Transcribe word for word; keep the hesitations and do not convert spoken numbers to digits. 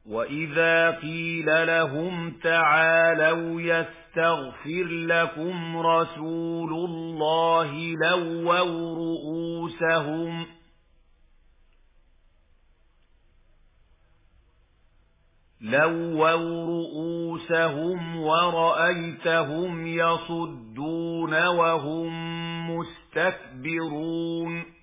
وَإِذَا قِيلَ لَهُمْ تَعَالَوْا يَسْتَغْفِرْ لَكُمْ رَسُولُ اللَّهِ لَوَّوْا رُءُوسَهُمْ لَوَّوْا رُءُوسَهُمْ وَرَأَيْتَهُمْ يَصُدُّونَ وَهُمْ مُسْتَكْبِرُونَ